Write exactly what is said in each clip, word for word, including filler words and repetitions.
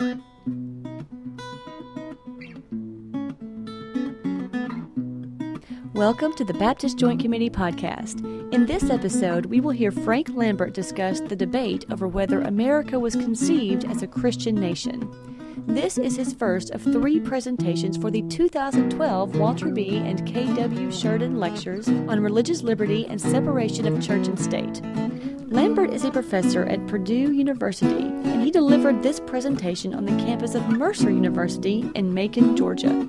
Welcome to the Baptist Joint Committee podcast. In this episode, we will hear Frank Lambert discuss the debate over whether America was conceived as a Christian nation. This is his first of three presentations for the two thousand twelve Walter B. and K W. Sheridan Lectures on Religious Liberty and Separation of Church and State. Lambert is a professor at Purdue University, and he delivered this presentation on the campus of Mercer University in Macon, Georgia.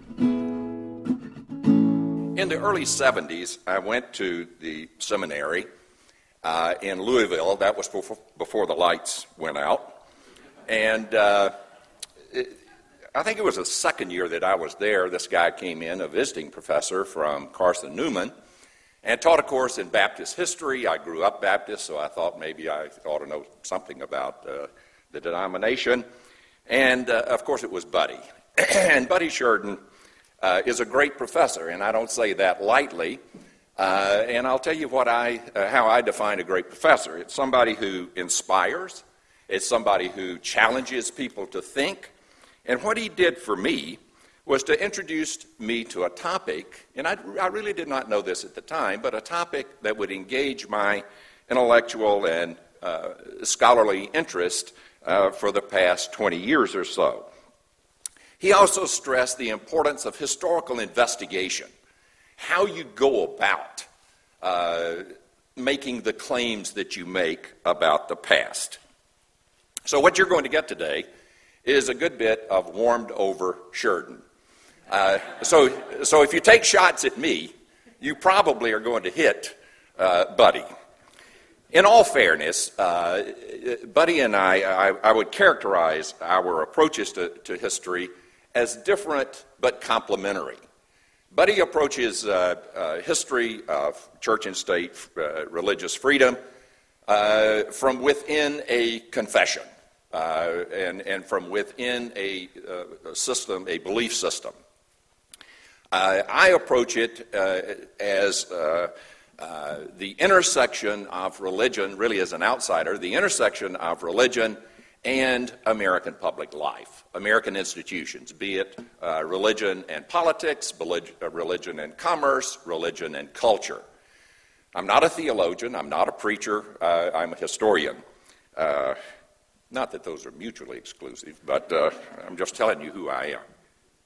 In the early seventies, I went to the seminary uh, in Louisville. That was before, before the lights went out. And uh, it, I think it was the second year that I was there, this guy came in, a visiting professor from Carson Newman, and taught a course in Baptist history. I grew up Baptist, so I thought maybe I ought to know something about uh, the denomination. And, uh, of course, it was Buddy. And Buddy Sheridan Uh, is a great professor, and I don't say that lightly. Uh, and I'll tell you what I, uh, how I define a great professor. It's somebody who inspires. It's somebody who challenges people to think. And what he did for me was to introduce me to a topic, and I, I really did not know this at the time, but a topic that would engage my intellectual and uh, scholarly interest uh, for the past twenty years or so. He also stressed the importance of historical investigation, how you go about uh, making the claims that you make about the past. So what you're going to get today is a good bit of warmed-over Sheridan. Uh, so, so if you take shots at me, you probably are going to hit uh, Buddy. In all fairness, uh, Buddy and I, I, I would characterize our approaches to, to history as different but complementary. Buddy approaches uh, uh, history of church and state uh, religious freedom uh, from within a confession uh, and, and from within a, uh, a system, a belief system. Uh, I approach it uh, as uh, uh, the intersection of religion, really as an outsider, the intersection of religion and American public life, American institutions, be it uh, religion and politics, religion and commerce, religion and culture. I'm not a theologian, I'm not a preacher, uh, I'm a historian. Uh, not that those are mutually exclusive, but uh, I'm just telling you who I am.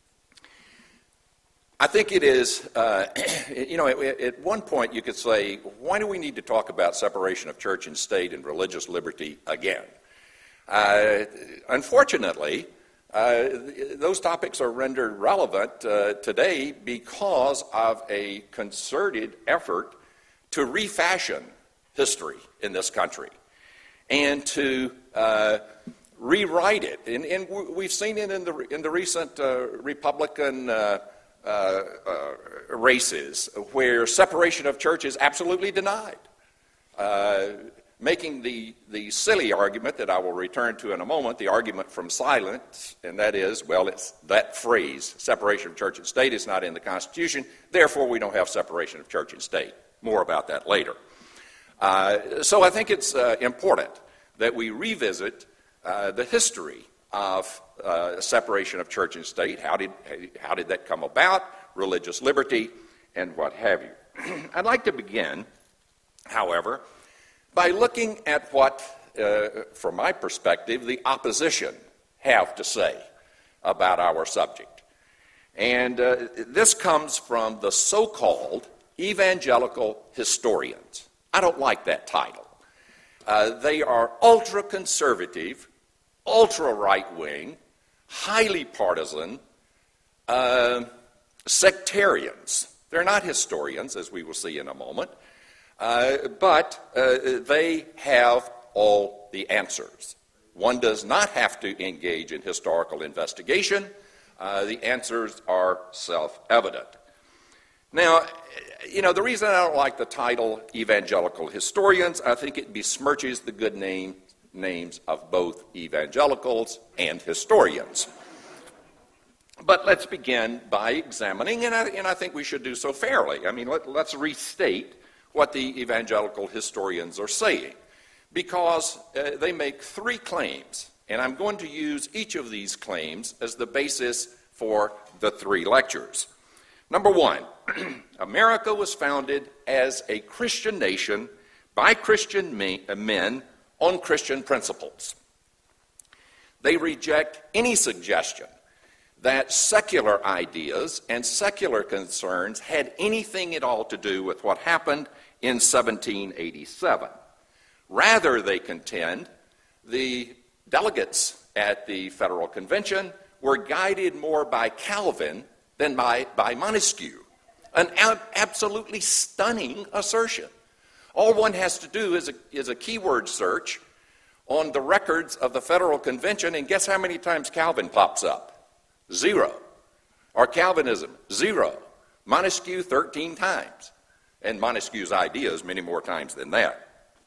I think it is, uh, you know, at, at one point you could say, why do we need to talk about separation of church and state and religious liberty again? Uh, unfortunately, uh, those topics are rendered relevant uh, today because of a concerted effort to refashion history in this country and to uh, rewrite it. And, and we've seen it in the in the recent uh, Republican uh, uh, uh, races where separation of church is absolutely denied. Uh, making the, the silly argument that I will return to in a moment, the argument from silence, and that is, well, it's that phrase, separation of church and state, is not in the Constitution, therefore we don't have separation of church and state. More about that later. Uh, so I think it's uh, important that we revisit uh, the history of uh, separation of church and state. How did, how did that come about? Religious liberty, and what have you. I'd like to begin, however, by looking at what, uh, from my perspective, the opposition have to say about our subject. And uh, this comes from the so-called evangelical historians. I don't like that title. Uh, they are ultra-conservative, ultra-right-wing, highly partisan, uh, sectarians. They're not historians, as we will see in a moment. Uh, but uh, they have all the answers. One does not have to engage in historical investigation. Uh, the answers are self-evident. Now, you know, the reason I don't like the title evangelical historians, I think it besmirches the good name, names of both evangelicals and historians. But let's begin by examining, and I, and I think we should do so fairly. I mean, let, let's restate what the evangelical historians are saying, because uh, they make three claims, And I'm going to use each of these claims as the basis for the three lectures. Number one, America was founded as a Christian nation by Christian men on Christian principles. They reject any suggestion that secular ideas and secular concerns had anything at all to do with what happened in seventeen eighty-seven. Rather, they contend, the delegates at the Federal Convention were guided more by Calvin than by, by Montesquieu. An ab- absolutely stunning assertion. All one has to do is a, is a keyword search on the records of the Federal Convention, and guess how many times Calvin pops up? Zero. Or Calvinism, zero. Montesquieu, thirteen times. And Montesquieu's ideas many more times than that.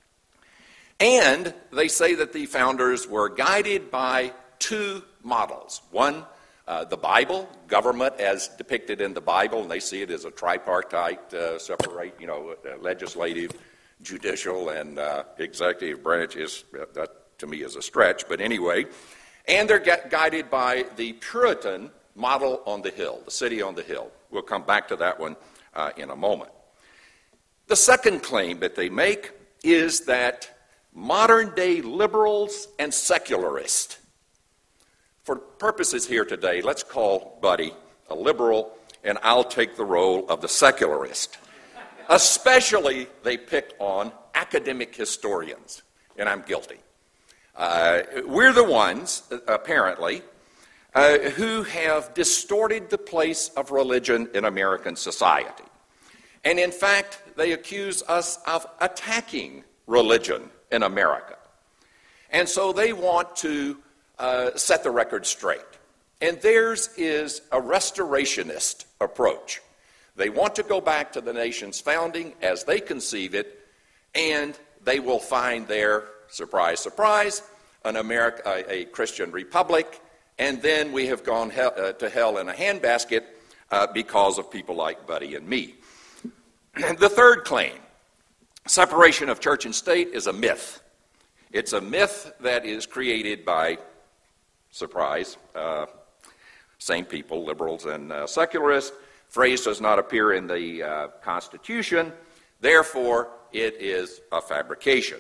And they say that the founders were guided by two models. One, uh, the Bible, government as depicted in the Bible, and they see it as a tripartite, uh, separate, you know, uh, legislative, judicial, and uh, executive branches. That to me is a stretch, but anyway. And they're gu- guided by the Puritan model on the hill, the city on the hill. We'll come back to that one uh, in a moment. The second claim that they make is that modern-day liberals and secularists, for purposes here today, let's call Buddy a liberal, and I'll take the role of the secularist. Especially, they pick on academic historians, and I'm guilty. Uh, we're the ones, apparently, uh, who have distorted the place of religion in American society. And in fact, they accuse us of attacking religion in America. And so they want to uh, set the record straight. And theirs is a restorationist approach. They want to go back to the nation's founding as they conceive it, and they will find there, surprise, surprise, an America, a, a Christian republic, and then we have gone hell, uh, to hell in a handbasket uh, because of people like Buddy and me. The third claim, separation of church and state, is a myth. It's a myth that is created by, surprise, uh, same people, liberals and uh, secularists. Phrase does not appear in the uh, Constitution, therefore it is a fabrication.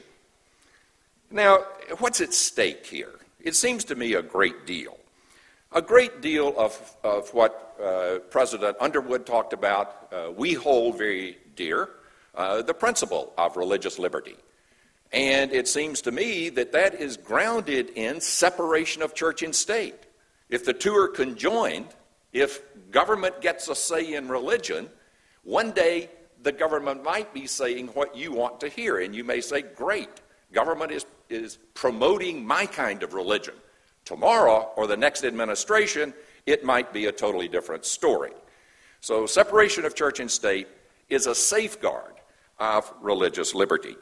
Now, what's at stake here? It seems to me a great deal. A great deal of, of what uh, President Underwood talked about, uh, we hold very dear, uh, the principle of religious liberty. And it seems to me that that is grounded in separation of church and state. If the two are conjoined, if government gets a say in religion, one day the government might be saying what you want to hear, and you may say, great, government is, is promoting my kind of religion. Tomorrow, or the next administration, it might be a totally different story. So separation of church and state is a safeguard of religious liberty.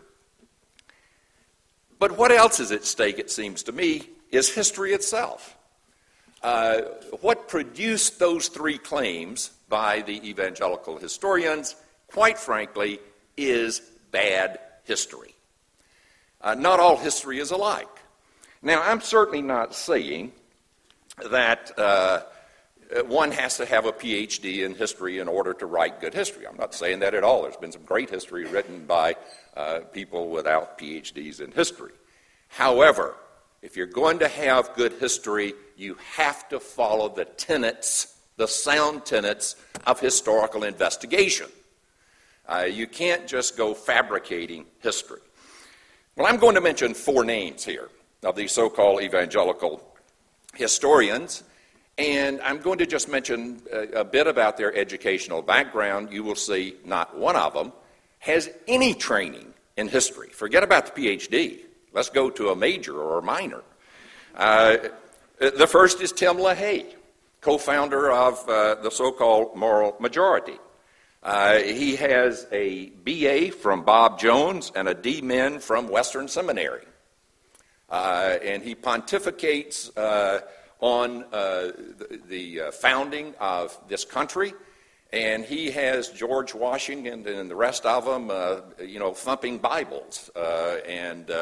But what else is at stake, it seems to me, is history itself. Uh, what produced those three claims by the evangelical historians, quite frankly, is bad history. Uh, not all history is alike. Now, I'm certainly not saying that uh, one has to have a P H D in history in order to write good history. I'm not saying that at all. There's been some great history written by uh, people without P H Ds in history. However, if you're going to have good history, you have to follow the tenets, the sound tenets of historical investigation. Uh, you can't just go fabricating history. Well, I'm going to mention four names here of these so-called evangelical historians, and I'm going to just mention a, a bit about their educational background. You will see not one of them has any training in history. Forget about the P H D. Let's go to a major or a minor. Uh, the first is Tim LaHaye, co-founder of uh, the so-called Moral Majority. Uh, he has a B A from Bob Jones and a D Min from Western Seminary. Uh, and he pontificates uh, on uh, the, the uh, founding of this country, and he has George Washington and the rest of them, uh, you know, thumping Bibles uh, and uh,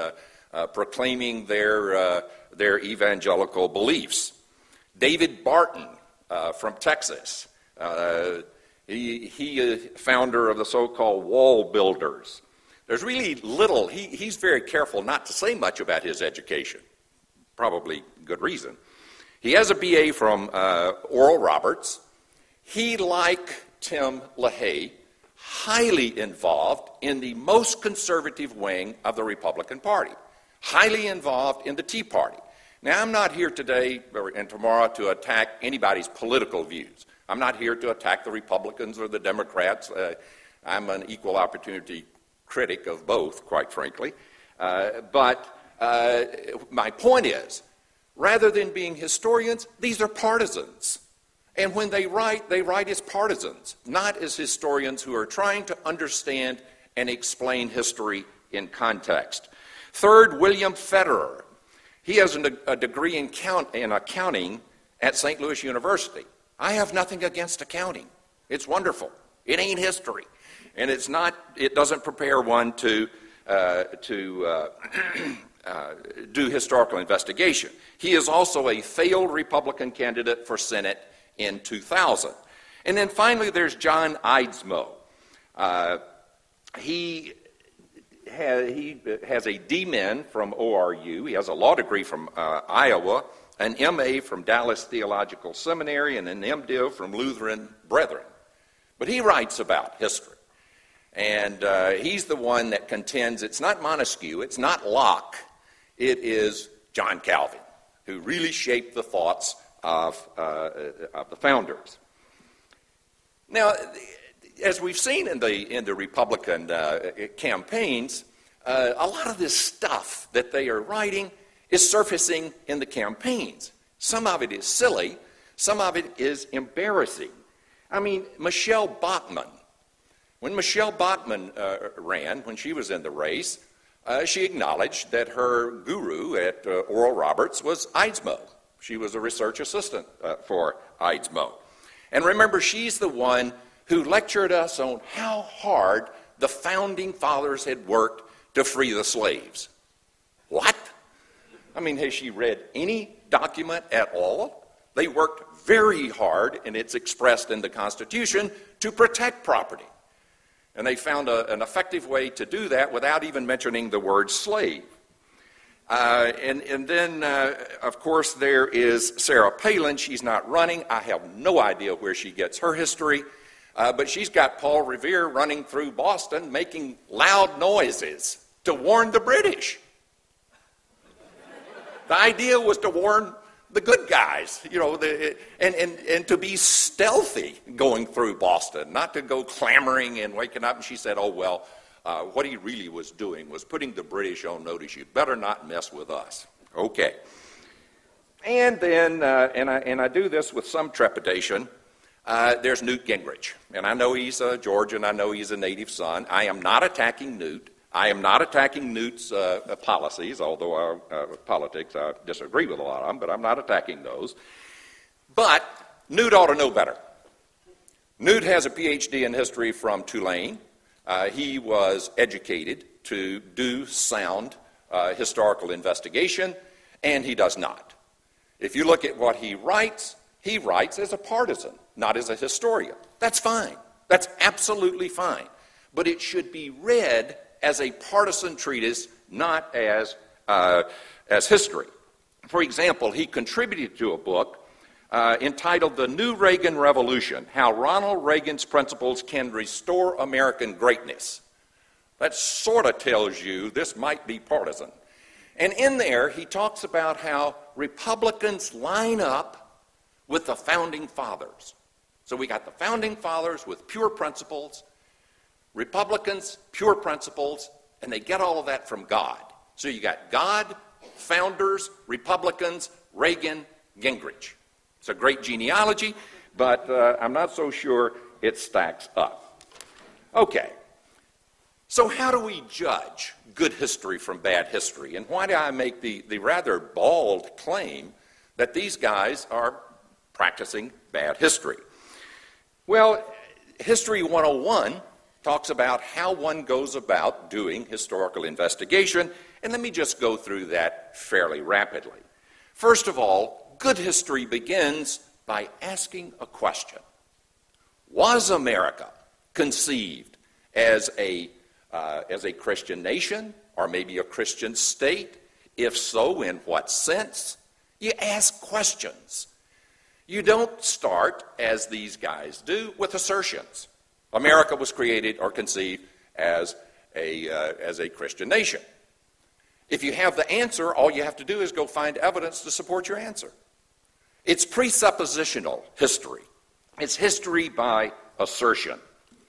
uh, proclaiming their, uh, their evangelical beliefs. David Barton uh, from Texas, uh, he, he uh, founder of the so-called Wall Builders. There's really little, he, he's very careful not to say much about his education, probably good reason. He has a B A from uh, Oral Roberts. He, like Tim LaHaye, highly involved in the most conservative wing of the Republican Party, highly involved in the Tea Party. Now, I'm not here today and tomorrow to attack anybody's political views. I'm not here to attack the Republicans or the Democrats. Uh, I'm an equal opportunity critic of both, quite frankly. Uh, but uh, my point is, rather than being historians, these are partisans. And when they write, they write as partisans, not as historians who are trying to understand and explain history in context. Third, William Federer. He has a degree in, count, in accounting at Saint Louis University. I have nothing against accounting. It's wonderful. It ain't history. And it's not, it doesn't prepare one to, uh, to uh, uh, do historical investigation. He is also a failed Republican candidate for Senate in two thousand. And then finally, there's John Eidsmoe. Uh, he, ha- he has a D Min from O R U. He has a law degree from uh, Iowa, an M A from Dallas Theological Seminary, and an M Div from Lutheran Brethren. But he writes about history. And uh, he's the one that contends it's not Montesquieu, it's not Locke, it is John Calvin, who really shaped the thoughts of, uh, of the founders. Now, as we've seen in the, in the Republican uh, campaigns, uh, a lot of this stuff that they are writing is surfacing in the campaigns. Some of it is silly, some of it is embarrassing. I mean, Michelle Bachmann. When Michelle Bachmann uh, ran, when she was in the race, uh, she acknowledged that her guru at uh, Oral Roberts was Eidsmoe. She was a research assistant uh, for Eidsmoe. And remember, she's the one who lectured us on how hard the founding fathers had worked to free the slaves. What? I mean, has she read any document at all? They worked very hard, and it's expressed in the Constitution, to protect property. And they found a, an effective way to do that without even mentioning the word slave. Uh, and, and then, uh, of course, there is Sarah Palin. She's not running. I have no idea where she gets her history. Uh, but she's got Paul Revere running through Boston making loud noises to warn the British. The idea was to warn the good guys, you know, the, and, and, and to be stealthy going through Boston, not to go clamoring and waking up. And she said, oh, well, uh, what he really was doing was putting the British on notice. You better not mess with us. Okay. And then, uh, and, I, and I do this with some trepidation, uh, there's Newt Gingrich. And I know he's a Georgian. I know he's a native son. I am not attacking Newt. I am not attacking Newt's uh, policies, although our uh, politics, I disagree with a lot of them, but I'm not attacking those. But Newt ought to know better. Newt has a P H D in history from Tulane. Uh, he was educated to do sound uh, historical investigation, and he does not. If you look at what he writes, he writes as a partisan, not as a historian. That's fine. That's absolutely fine. But it should be read as a partisan treatise, not as, uh, as history. For example, he contributed to a book uh, entitled The New Reagan Revolution, How Ronald Reagan's Principles Can Restore American Greatness. That sort of tells you this might be partisan. And in there, he talks about how Republicans line up with the Founding Fathers. So we got the Founding Fathers with pure principles, Republicans, pure principles, and they get all of that from God. So you got God, founders, Republicans, Reagan, Gingrich. It's a great genealogy, but uh, I'm not so sure it stacks up. Okay, so how do we judge good history from bad history? And why do I make the, the rather bald claim that these guys are practicing bad history? Well, History one oh one talks about how one goes about doing historical investigation, and let me just go through that fairly rapidly. First of all, good history begins by asking a question. Was America conceived as a, uh, as a Christian nation, or maybe a Christian state? If so, in what sense? You ask questions. You don't start, as these guys do, with assertions. America was created or conceived as a, uh, as a Christian nation. If you have the answer, all you have to do is go find evidence to support your answer. It's presuppositional history. It's history by assertion.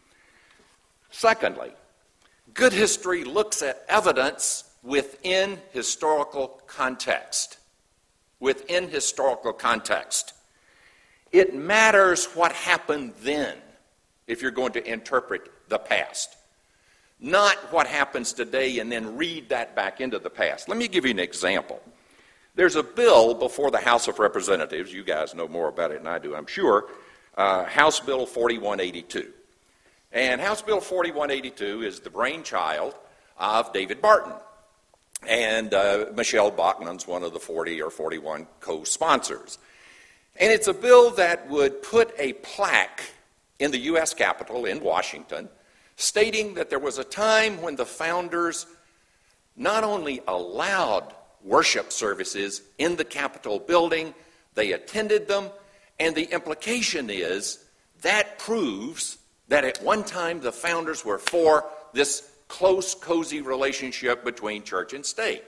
Secondly, good history looks at evidence within historical context. Within historical context. It matters what happened then if you're going to interpret the past. Not what happens today and then read that back into the past. Let me give you an example. There's a bill before the House of Representatives. You guys know more about it than I do, I'm sure. Uh, House Bill forty-one eighty-two. And House Bill forty-one eighty-two is the brainchild of David Barton. And uh, Michelle Bachmann's one of the forty or forty-one co-sponsors. And it's a bill that would put a plaque in the U S Capitol in Washington stating that there was a time when the founders not only allowed worship services in the Capitol building, they attended them, and the implication is that proves that at one time the founders were for this close, cozy relationship between church and state.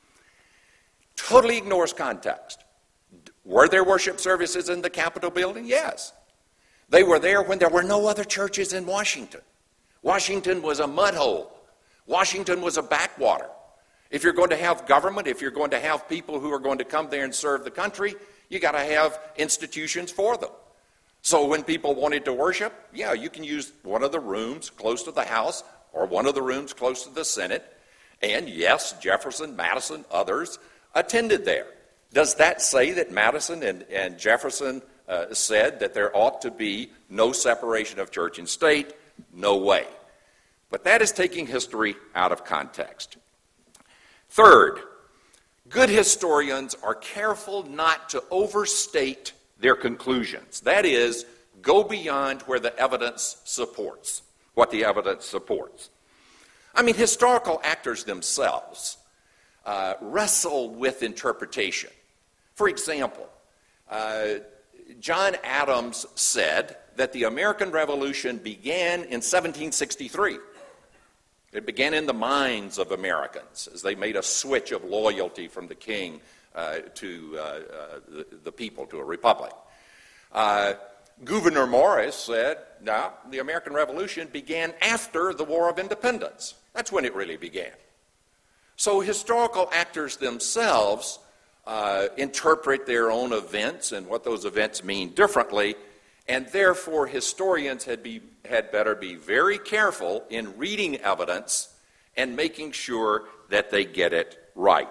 Totally ignores context. Were there worship services in the Capitol building? Yes. They were there when there were no other churches in Washington. Washington was a mud hole. Washington was a backwater. If you're going to have government, if you're going to have people who are going to come there and serve the country, you got to have institutions for them. So when people wanted to worship, yeah, you can use one of the rooms close to the House or one of the rooms close to the Senate. And yes, Jefferson, Madison, others attended there. Does that say that Madison and, and Jefferson uh, said that there ought to be no separation of church and state? No way. But that is taking history out of context. Third, good historians are careful not to overstate their conclusions. That is, go beyond where the evidence supports, what the evidence supports. I mean, historical actors themselves uh, wrestle with interpretation. For example, uh, John Adams said that the American Revolution began in seventeen sixty-three. It began in the minds of Americans as they made a switch of loyalty from the king uh, to uh, uh, the, the people, to a republic. Uh, Gouverneur Morris said, no, the American Revolution began after the War of Independence. That's when it really began. So historical actors themselves uh, interpret their own events and what those events mean differently, and therefore historians had, be, had better be very careful in reading evidence and making sure that they get it right.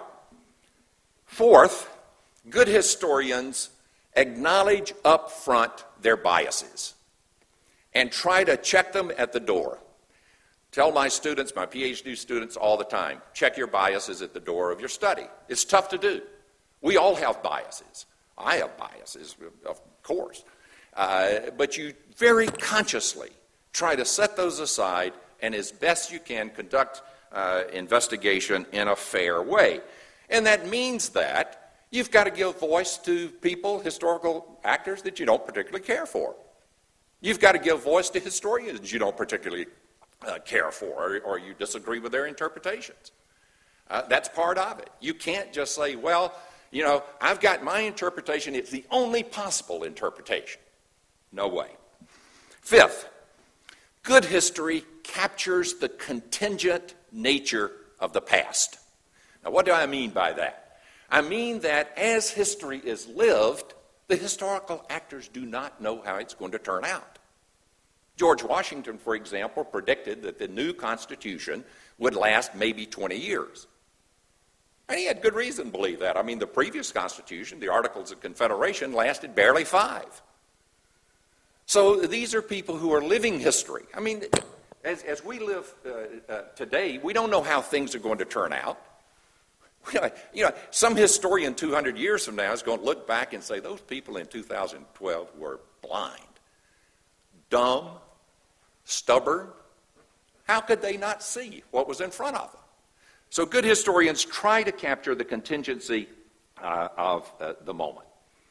Fourth, good historians acknowledge up front their biases and try to check them at the door. Tell my students, my PhD students all the time, check your biases at the door of your study. It's tough to do. We all have biases. I have biases, of course. Uh, but you very consciously try to set those aside and as best you can conduct uh, investigation in a fair way. And that means that you've got to give voice to people, historical actors that you don't particularly care for. You've got to give voice to historians you don't particularly uh, care for or, or you disagree with their interpretations. Uh, that's part of it. You can't just say, well, you know, I've got my interpretation. It's the only possible interpretation. No way. Fifth, good history captures the contingent nature of the past. Now, what do I mean by that? I mean that as history is lived, the historical actors do not know how it's going to turn out. George Washington, for example, predicted that the new Constitution would last maybe twenty years. And he had good reason to believe that. I mean, the previous Constitution, the Articles of Confederation, lasted barely five. So these are people who are living history. I mean, As, as we live uh, uh, today, we don't know how things are going to turn out. You know, some historian two hundred years from now is going to look back and say, those people in two thousand twelve were blind, dumb, stubborn. How could they not see what was in front of them? So good historians try to capture the contingency uh, of uh, the moment.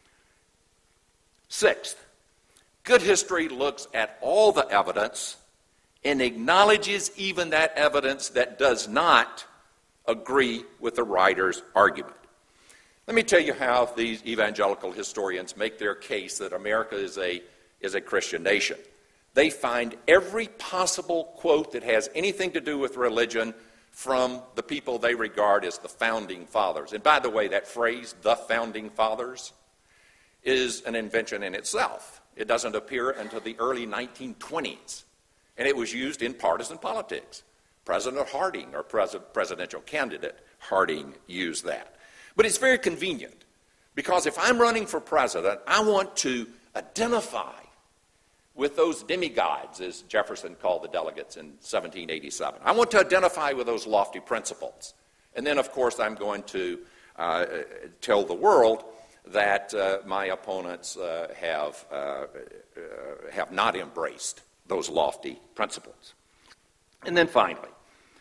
Sixth, good history looks at all the evidence and acknowledges even that evidence that does not agree with the writer's argument. Let me tell you how these evangelical historians make their case that America is a, is a Christian nation. They find every possible quote that has anything to do with religion from the people they regard as the founding fathers. And by the way, that phrase, the founding fathers, is an invention in itself. It doesn't appear until the early nineteen twenties, and it was used in partisan politics. President Harding, or pres- presidential candidate Harding, used that. But it's very convenient, because if I'm running for president, I want to identify with those demigods, as Jefferson called the delegates in seventeen eighty-seven. I want to identify with those lofty principles. And then, of course, I'm going to uh, tell the world that uh, my opponents uh, have, uh, uh, have not embraced those lofty principles. And then finally,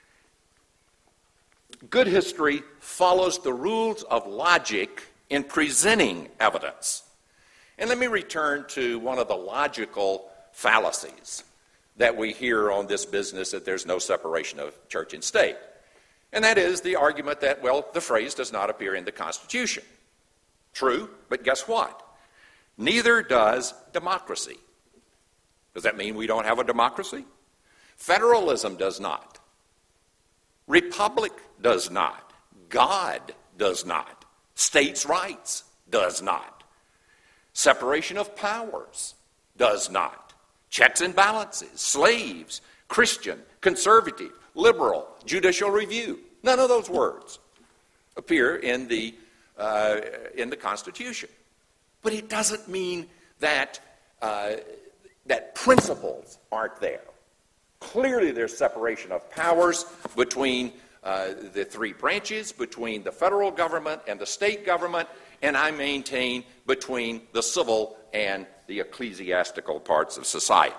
good history follows the rules of logic in presenting evidence. And let me return to one of the logical fallacies that we hear on this business that there's no separation of church and state. And that is the argument that, well, the phrase does not appear in the Constitution. True, but guess what? Neither does democracy. Does that mean we don't have a democracy? Federalism does not. Republic does not. God does not. States' rights does not. Separation of powers does not. Checks and balances, slaves, Christian, conservative, liberal, judicial review. None of those words appear in the, uh, in the Constitution. But it doesn't mean that, uh, that principles aren't there. Clearly there's separation of powers between uh, the three branches, between the federal government and the state government, and I maintain between the civil and the ecclesiastical parts of society.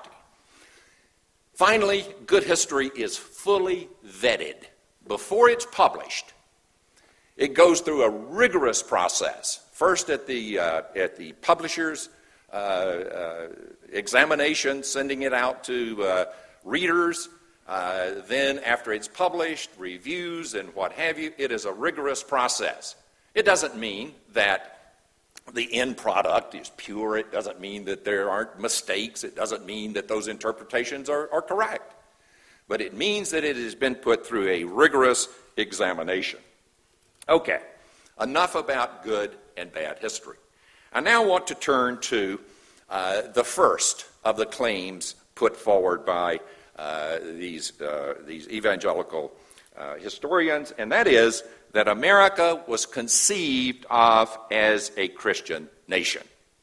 Finally, good history is fully vetted. Before it's published, it goes through a rigorous process, first at the, uh, at the publisher's uh, uh, examination, sending it out to uh, readers, uh, then after it's published, reviews and what have you. It is a rigorous process. It doesn't mean that the end product is pure. It doesn't mean that there aren't mistakes. It doesn't mean that those interpretations are, are correct. But it means that it has been put through a rigorous examination. Okay, enough about good and bad history. I now want to turn to uh, the first of the claims put forward by uh, these, uh, these evangelical uh, historians, and that is that America was conceived of as a Christian nation.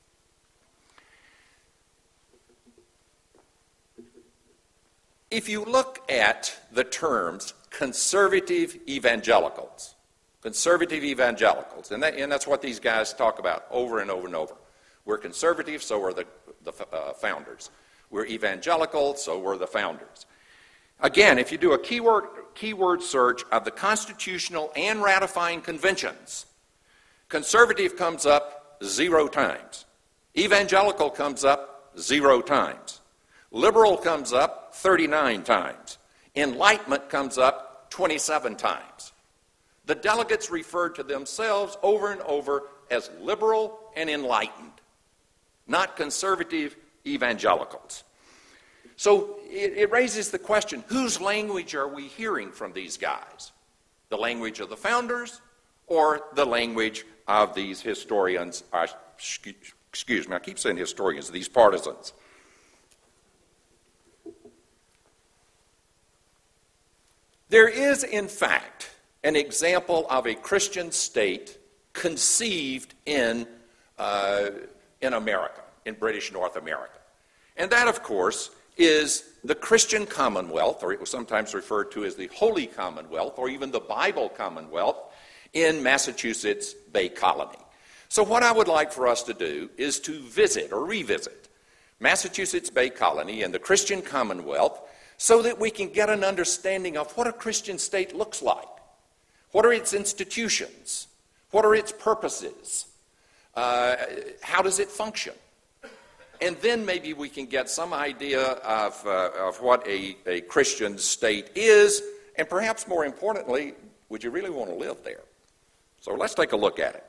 If you look at the terms conservative evangelicals, conservative evangelicals, and, that, and that's what these guys talk about over and over and over. We're conservative, so are the, the uh, founders. We're evangelical, so were the founders. Again, if you do a keyword, keyword search of the constitutional and ratifying conventions, conservative comes up zero times. Evangelical comes up zero times. Liberal comes up thirty-nine times. Enlightenment comes up twenty-seven times. The delegates referred to themselves over and over as liberal and enlightened, not conservative evangelicals. So it, it raises the question, whose language are we hearing from these guys? The language of the founders or the language of these historians, uh, excuse me, I keep saying historians, these partisans. There is, in fact, an example of a Christian state conceived in, uh, in America, in British North America. And that, of course, is the Christian Commonwealth, or it was sometimes referred to as the Holy Commonwealth, or even the Bible Commonwealth, in Massachusetts Bay Colony. So what I would like for us to do is to visit or revisit Massachusetts Bay Colony and the Christian Commonwealth so that we can get an understanding of what a Christian state looks like. What are its institutions? What are its purposes? Uh, how does it function? And then maybe we can get some idea of, uh, of what a, a Christian state is, and perhaps more importantly, would you really want to live there? So let's take a look at it.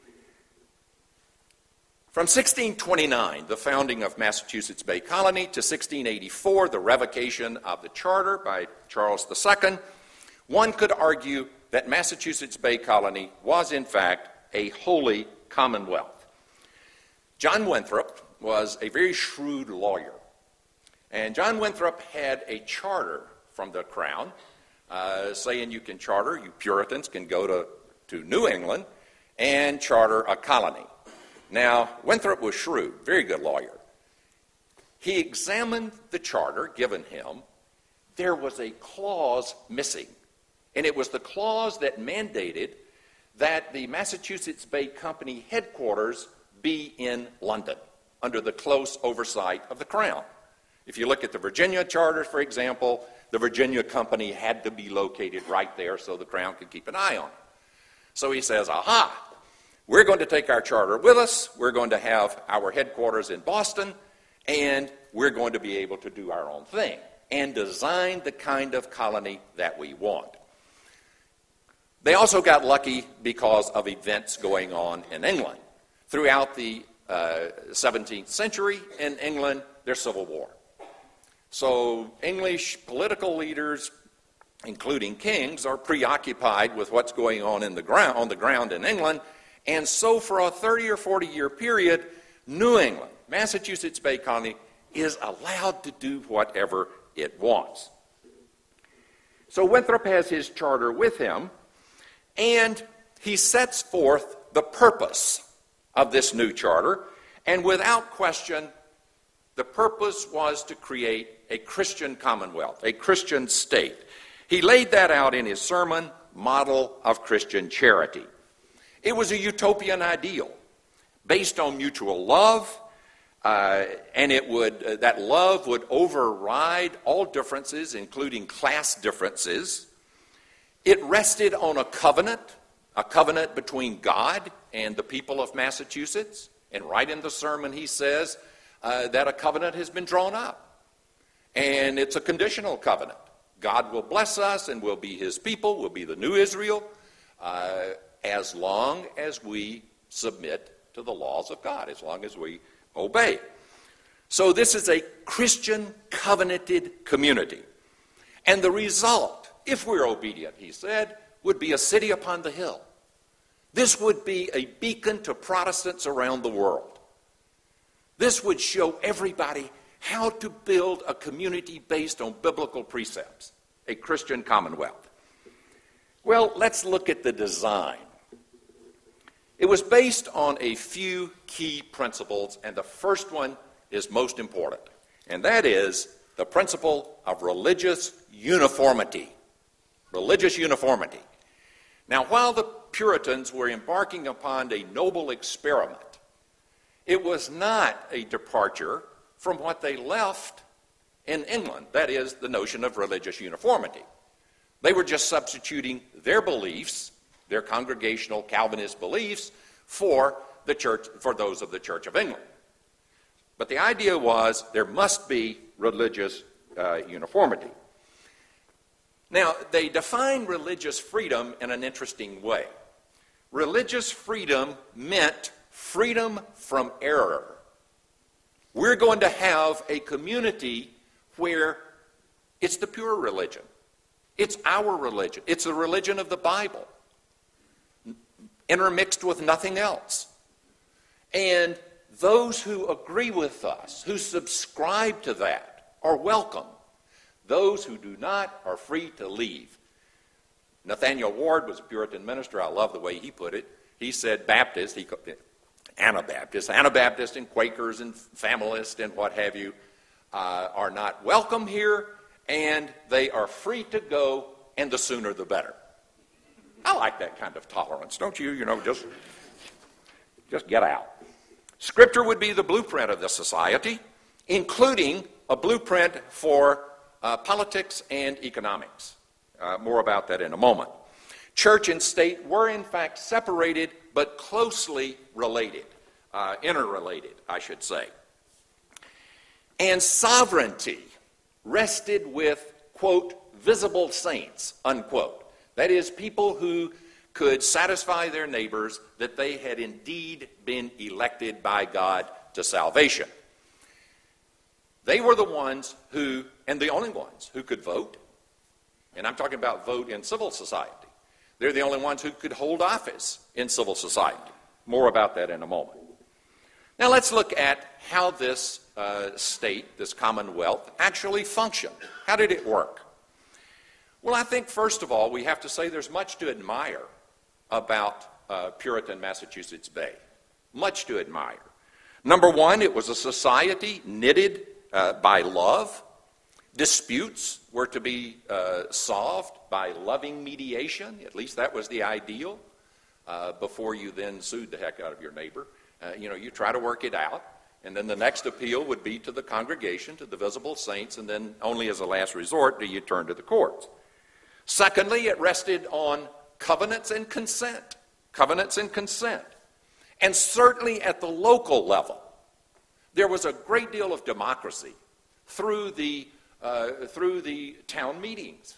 From sixteen twenty-nine, the founding of Massachusetts Bay Colony, to sixteen eighty-four, the revocation of the charter by Charles the Second, one could argue that Massachusetts Bay Colony was, in fact, a holy commonwealth. John Winthrop was a very shrewd lawyer, and John Winthrop had a charter from the Crown uh, saying you can charter, you Puritans can go to, to New England and charter a colony. Now, Winthrop was shrewd, very good lawyer. He examined the charter given him. There was a clause missing, and it was the clause that mandated that the Massachusetts Bay Company headquarters be in London, under the close oversight of the Crown. If you look at the Virginia charter, for example, the Virginia Company had to be located right there so the Crown could keep an eye on it. So he says, aha, we're going to take our charter with us, we're going to have our headquarters in Boston, and we're going to be able to do our own thing and design the kind of colony that we want. They also got lucky because of events going on in England. Throughout the uh, seventeenth century in England, there's civil war. So English political leaders, including kings, are preoccupied with what's going on in the ground, on the ground in England. And so for a thirty or forty year period, New England, Massachusetts Bay Colony, is allowed to do whatever it wants. So Winthrop has his charter with him, and he sets forth the purpose of this new charter, and without question, the purpose was to create a Christian commonwealth, a Christian state. He laid that out in his sermon, Model of Christian Charity. It was a utopian ideal based on mutual love, uh, and it would uh, that love would override all differences, including class differences. It rested on a covenant, a covenant between God and the people of Massachusetts. And right in the sermon he says uh, that a covenant has been drawn up. And it's a conditional covenant. God will bless us and we'll be his people, we'll be the new Israel, uh, as long as we submit to the laws of God, as long as we obey. So this is a Christian covenanted community. And the result, if we're obedient, he said, would be a city upon the hill. This would be a beacon to Protestants around the world. This would show everybody how to build a community based on biblical precepts, a Christian commonwealth. Well, let's look at the design. It was based on a few key principles, and the first one is most important, and that is the principle of religious uniformity. Religious uniformity. Now, while the Puritans were embarking upon a noble experiment, it was not a departure from what they left in England, that is, the notion of religious uniformity. They were just substituting their beliefs, their congregational Calvinist beliefs, for the church, for those of the Church of England. But the idea was there must be religious uh, uniformity. Now, they define religious freedom in an interesting way. Religious freedom meant freedom from error. We're going to have a community where it's the pure religion. It's our religion. It's the religion of the Bible, intermixed with nothing else. And those who agree with us, who subscribe to that, are welcome. Those who do not are free to leave. Nathaniel Ward was a Puritan minister. I love the way he put it. He said Baptist, he, Anabaptist, Anabaptist and Quakers and Familists and what have you uh, are not welcome here, and they are free to go, and the sooner the better. I like that kind of tolerance, don't you? You know, just, just get out. Scripture would be the blueprint of this society, including a blueprint for uh, politics and economics. Uh, more about that in a moment. Church and state were in fact separated, but closely related, uh, interrelated, I should say. And sovereignty rested with, quote, visible saints, unquote. That is, people who could satisfy their neighbors that they had indeed been elected by God to salvation. They were the ones who, and the only ones, who could vote. And I'm talking about vote in civil society. They're the only ones who could hold office in civil society. More about that in a moment. Now let's look at how this uh, state, this commonwealth, actually functioned. How did it work? Well, I think first of all, we have to say there's much to admire about uh, Puritan Massachusetts Bay. Much to admire. Number one, it was a society knitted uh, by love. Disputes were to be uh, solved by loving mediation. At least that was the ideal. Uh, before you then sued the heck out of your neighbor. Uh, you know, you try to work it out. And then the next appeal would be to the congregation, to the visible saints, and then only as a last resort do you turn to the courts. Secondly, it rested on covenants and consent. Covenants and consent. And certainly at the local level, there was a great deal of democracy through the Uh, through the town meetings.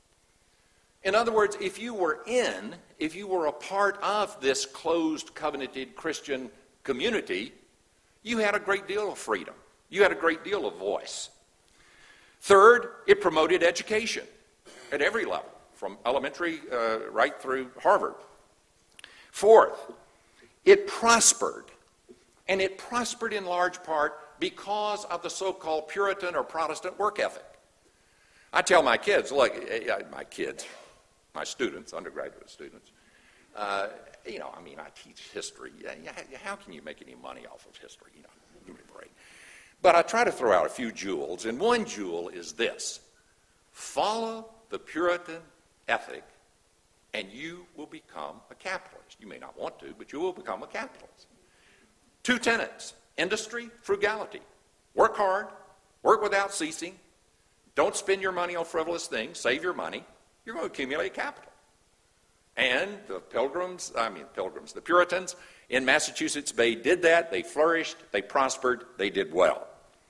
In other words, if you were in, if you were a part of this closed, covenanted Christian community, you had a great deal of freedom. You had a great deal of voice. Third, it promoted education at every level, from elementary uh, right through Harvard. Fourth, it prospered, and it prospered in large part because of the so-called Puritan or Protestant work ethic. I tell my kids, look, my kids, my students, undergraduate students, uh, you know, I mean, I teach history. How can you make any money off of history? You know, give me a break. But I try to throw out a few jewels, and one jewel is this. Follow the Puritan ethic, and you will become a capitalist. You may not want to, but you will become a capitalist. Two tenets. Industry, frugality. Work hard, work without ceasing. Don't spend your money on frivolous things. Save your money. You're going to accumulate capital. And the Pilgrims, I mean Pilgrims, the Puritans in Massachusetts Bay did that. They flourished, they prospered, they did well.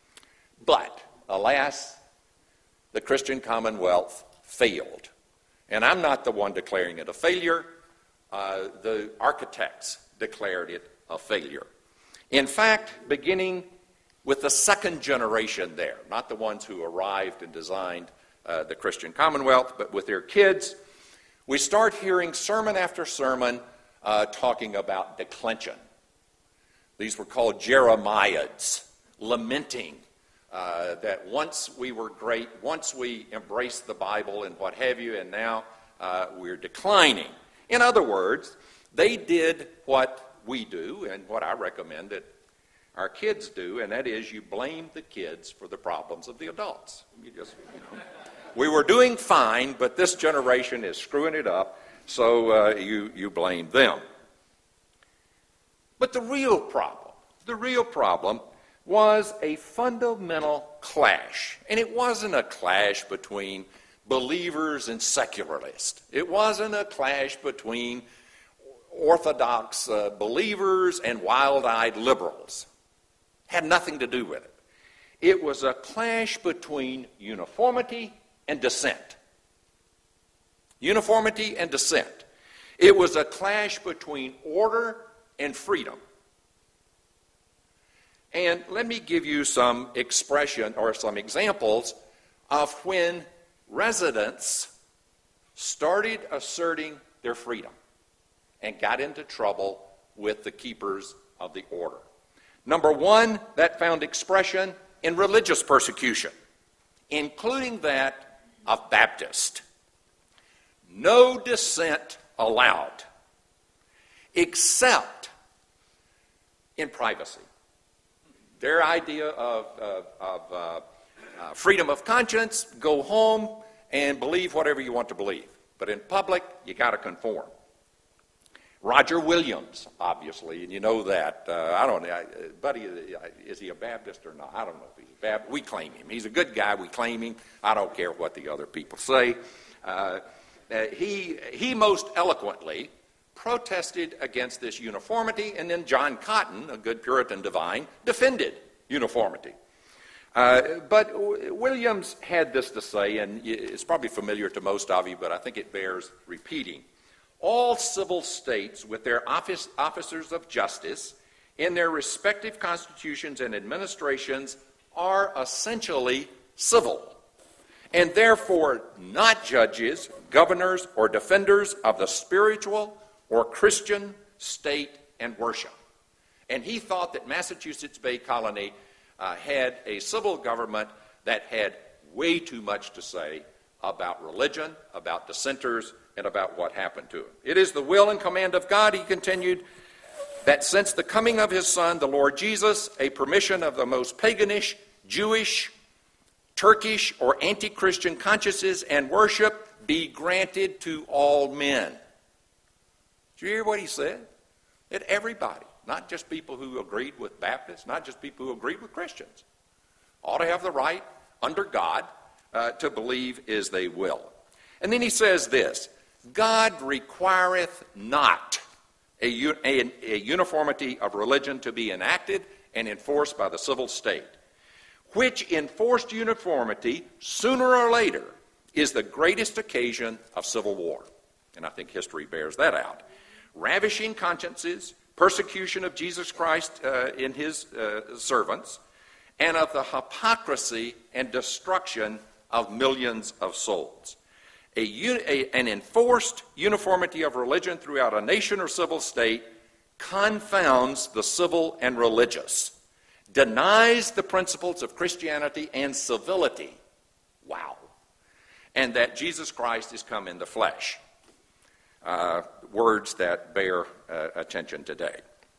But, alas, the Christian Commonwealth failed. And I'm not the one declaring it a failure. Uh, the architects declared it a failure. In fact, beginning with the second generation there, not the ones who arrived and designed uh, the Christian Commonwealth, but with their kids, we start hearing sermon after sermon uh, talking about declension. These were called Jeremiads, lamenting uh, that once we were great, once we embraced the Bible and what have you, and now uh, we're declining. In other words, they did what we do, and what I recommend that our kids do, and that is you blame the kids for the problems of the adults. You just, you know, we were doing fine, but this generation is screwing it up, so uh, you, you blame them. But the real problem, the real problem was a fundamental clash. And it wasn't a clash between believers and secularists. It wasn't a clash between Orthodox uh, believers and wild-eyed liberals. Had nothing to do with it. It was a clash between uniformity and dissent. Uniformity and dissent. It was a clash between order and freedom. And let me give you some expression or some examples of when residents started asserting their freedom and got into trouble with the keepers of the order. Number one, that found expression in religious persecution, including that of Baptists. No dissent allowed, except in privacy. Their idea of, of, of uh, Uh, freedom of conscience, go home and believe whatever you want to believe. But in public, you got to conform. Roger Williams, obviously, and you know that. Uh, I don't know, buddy, is he a Baptist or not? I don't know if he's a Baptist. We claim him. He's a good guy. We claim him. I don't care what the other people say. Uh, uh, he, he most eloquently protested against this uniformity, and then John Cotton, a good Puritan divine, defended uniformity. Uh, but Williams had this to say, and it's probably familiar to most of you, but I think it bears repeating. All civil states with their office, officers of justice in their respective constitutions and administrations are essentially civil, and therefore not judges, governors, or defenders of the spiritual or Christian state and worship. And he thought that Massachusetts Bay Colony uh, had a civil government that had way too much to say about religion, about dissenters, and about what happened to him. It is the will and command of God, he continued, that since the coming of his Son, the Lord Jesus, a permission of the most paganish, Jewish, Turkish, or anti-Christian consciences and worship be granted to all men. Did you hear what he said? That everybody, not just people who agreed with Baptists, not just people who agreed with Christians, ought to have the right under God uh, to believe as they will. And then he says this, God requireth not a, a, a uniformity of religion to be enacted and enforced by the civil state, which enforced uniformity sooner or later is the greatest occasion of civil war. And I think history bears that out. Ravishing consciences, persecution of Jesus Christ uh, in his uh, servants, and of the hypocrisy and destruction of millions of souls. A, a, an enforced uniformity of religion throughout a nation or civil state confounds the civil and religious, denies the principles of Christianity and civility. Wow. And that Jesus Christ is come in the flesh. Uh, words that bear uh, attention today.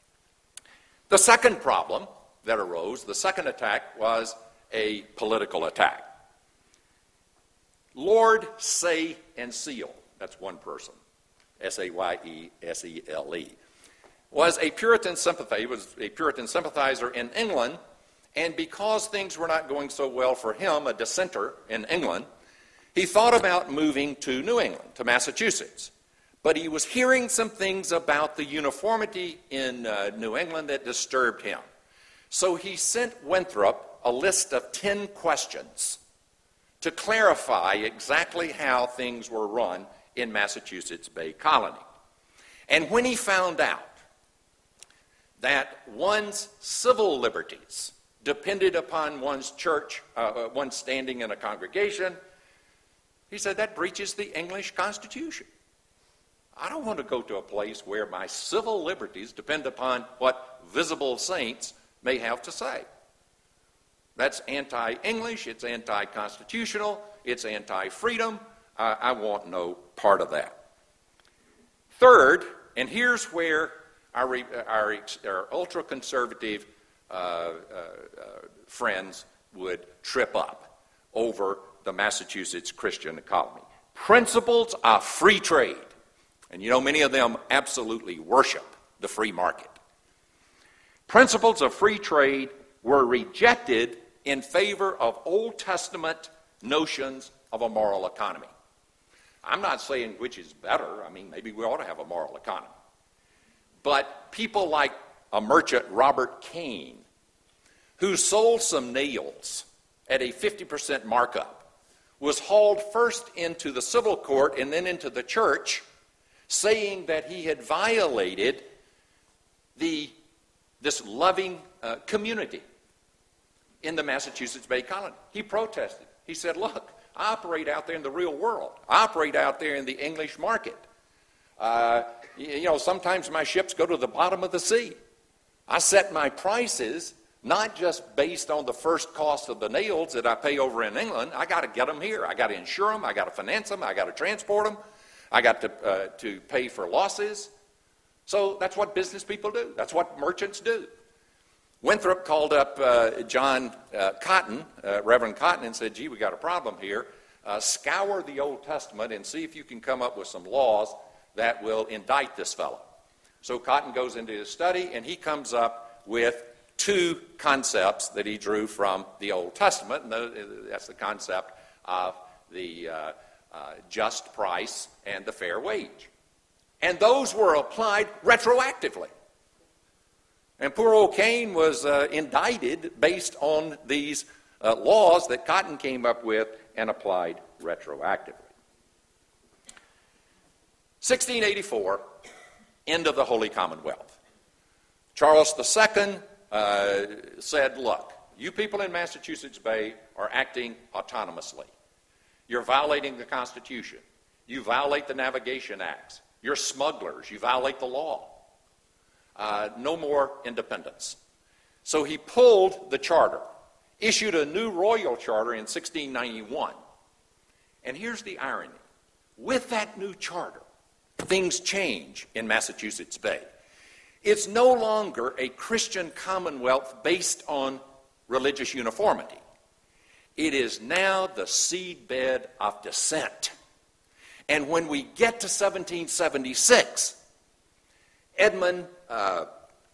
The second problem that arose, the second attack, was a political attack. Lord Say and Seal, that's one person, S A Y E S E L E, was a Puritan sympathizer, was a Puritan sympathizer in England, and because things were not going so well for him, a dissenter in England, he thought about moving to New England, to Massachusetts. But he was hearing some things about the uniformity in uh, New England that disturbed him. So he sent Winthrop a list of ten questions to clarify exactly how things were run in Massachusetts Bay Colony. And when he found out that one's civil liberties depended upon one's church, uh, one's standing in a congregation, he said that breaches the English Constitution. I don't want to go to a place where my civil liberties depend upon what visible saints may have to say. That's anti-English, it's anti-constitutional, it's anti-freedom. Uh, I want no part of that. Third, and here's where our, our, our ultra-conservative uh, uh, uh, friends would trip up over the Massachusetts Christian economy. Principles of free trade. And you know, many of them absolutely worship the free market. Principles of free trade were rejected in favor of Old Testament notions of a moral economy. I'm not saying which is better. I mean, maybe we ought to have a moral economy. But people like a merchant, Robert Kane, who sold some nails at a fifty percent markup, was hauled first into the civil court and then into the church, saying that he had violated the, this loving uh, community in the Massachusetts Bay Colony. He protested. He said, look, I operate out there in the real world. I operate out there in the English market. Uh, you know, sometimes my ships go to the bottom of the sea. I set my prices not just based on the first cost of the nails that I pay over in England. I got to get them here. I got to insure them. I got to finance them. I got to transport them. I got to uh, to pay for losses. So that's what business people do. That's what merchants do. Winthrop called up uh, John uh, Cotton, uh, Reverend Cotton, and said, gee, we got a problem here. Uh, scour the Old Testament and see if you can come up with some laws that will indict this fellow. So Cotton goes into his study, and he comes up with two concepts that he drew from the Old Testament, and that's the concept of the uh, uh, just price and the fair wage. And those were applied retroactively. And poor old Cain was uh, indicted based on these uh, laws that Cotton came up with and applied retroactively. sixteen eighty-four, end of the Holy Commonwealth. Charles the Second uh, said, look, you people in Massachusetts Bay are acting autonomously. You're violating the Constitution. You violate the Navigation Acts. You're smugglers. You violate the law. Uh, no more independence. So he pulled the charter, issued a new royal charter in sixteen ninety-one. And here's the irony. With that new charter, things change in Massachusetts Bay. It's no longer a Christian commonwealth based on religious uniformity. It is now the seedbed of dissent. And when we get to seventeen seventy-six, Edmund, uh,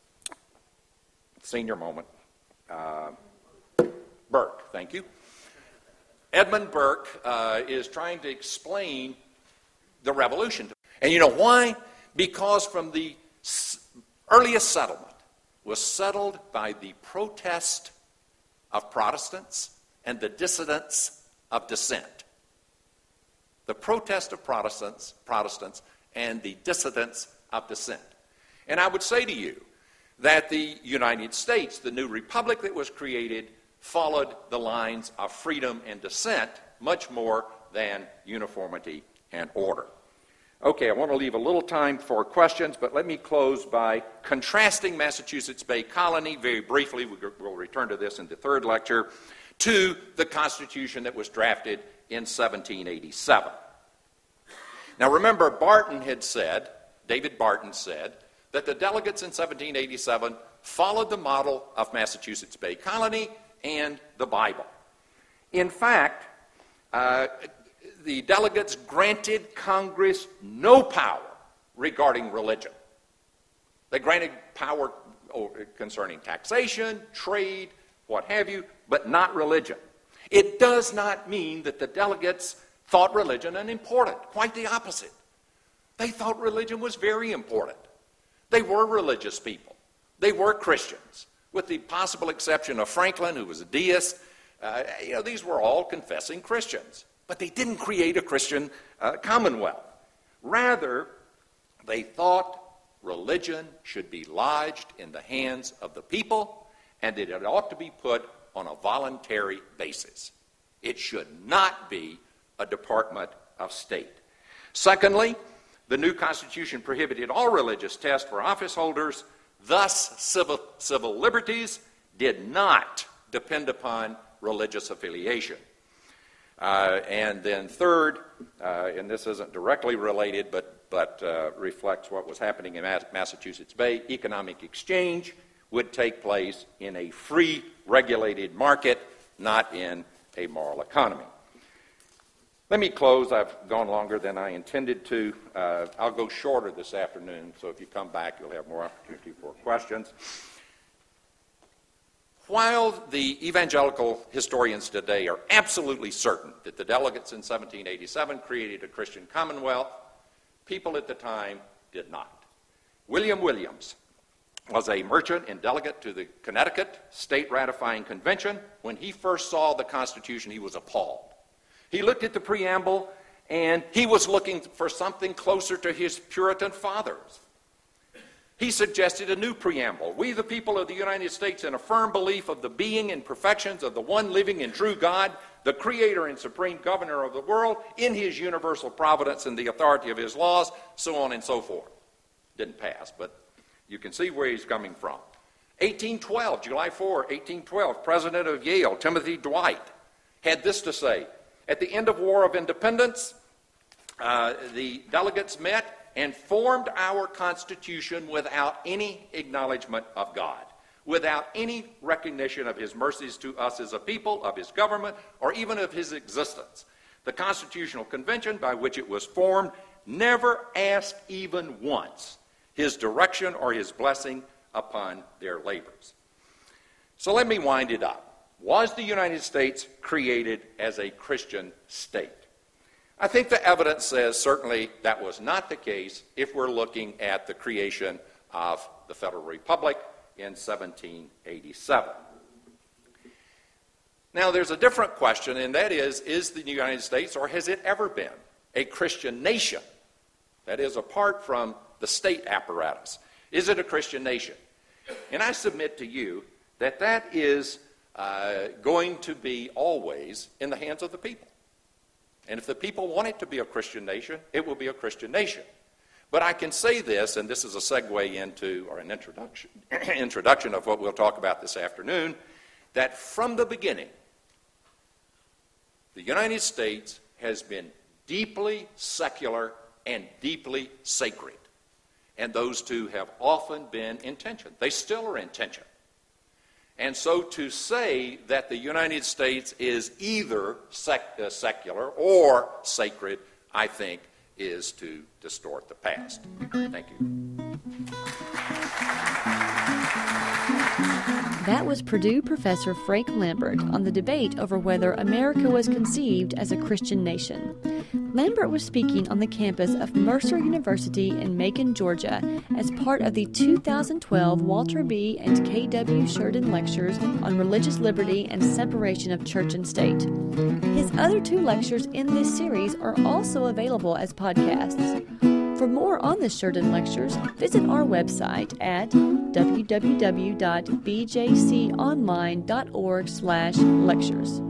senior moment, uh, Burke, thank you. Edmund Burke uh, is trying to explain the revolution. And you know why? Because from the earliest settlement was settled by the protest of Protestants and the dissidents of dissent. The protest of Protestants, Protestants and the dissidents of dissent. And I would say to you that the United States, the new republic that was created, followed the lines of freedom and dissent much more than uniformity and order. Okay, I want to leave a little time for questions, but let me close by contrasting Massachusetts Bay Colony very briefly. We'll return to this in the third lecture, to the Constitution that was drafted in seventeen eighty-seven. Now remember, Barton had said, David Barton said, that the delegates in seventeen eighty-seven followed the model of Massachusetts Bay Colony and the Bible. In fact, uh, the delegates granted Congress no power regarding religion. They granted power concerning taxation, trade, what have you, but not religion. It does not mean that the delegates thought religion unimportant. Quite the opposite. They thought religion was very important. They were religious people. They were Christians, with the possible exception of Franklin, who was a deist. Uh, you know, these were all confessing Christians. But they didn't create a Christian uh, commonwealth. Rather, they thought religion should be lodged in the hands of the people, and that it ought to be put on a voluntary basis. It should not be a department of state. Secondly, the new Constitution prohibited all religious tests for office holders. Thus, civil, civil liberties did not depend upon religious affiliation. Uh, and then third, uh, and this isn't directly related, but, but uh, reflects what was happening in Mass- Massachusetts Bay, economic exchange would take place in a free, regulated market, not in a moral economy. Let me close. I've gone longer than I intended to. Uh, I'll go shorter this afternoon, so if you come back, you'll have more opportunity for questions. While the evangelical historians today are absolutely certain that the delegates in seventeen eighty-seven created a Christian commonwealth, people at the time did not. William Williams was a merchant and delegate to the Connecticut State Ratifying Convention. When he first saw the Constitution, he was appalled. He looked at the preamble, and he was looking for something closer to his Puritan fathers. He suggested a new preamble. We, the people of the United States, in a firm belief of the being and perfections of the one living and true God, the creator and supreme governor of the world, in his universal providence and the authority of his laws, so on and so forth. Didn't pass, but you can see where he's coming from. eighteen twelve, July fourth, eighteen twelve, President of Yale, Timothy Dwight, had this to say. At the end of War of Independence, uh, the delegates met and formed our Constitution without any acknowledgement of God. without any recognition of his mercies to us as a people, of his government, or even of his existence. The Constitutional Convention by which it was formed never asked even once his direction or his blessing upon their labors. So let me wind it up. Was the United States created as a Christian state? I think the evidence says certainly that was not the case if we're looking at the creation of the Federal Republic in seventeen eighty-seven. Now, there's a different question, and that is, is the United States, or has it ever been, a Christian nation? That is, apart from the state apparatus. Is it a Christian nation? And I submit to you that that is uh, going to be always in the hands of the people. And if the people want it to be a Christian nation, it will be a Christian nation. But I can say this, and this is a segue into, or an introduction, introduction of what we'll talk about this afternoon, that from the beginning, the United States has been deeply secular and deeply sacred. And those two have often been in tension. They still are in tension. And so to say that the United States is either sec- uh, secular or sacred, I think, is to distort the past. Thank you. That was Purdue professor Frank Lambert on the debate over whether America was conceived as a Christian nation. Lambert was speaking on the campus of Mercer University in Macon, Georgia, as part of the two thousand twelve Walter B. and K W. Sheridan Lectures on Religious Liberty and Separation of Church and State. His other two lectures in this series are also available as podcasts. For more on the Sheridan Lectures, visit our website at w w w dot b j c online dot org slash lectures.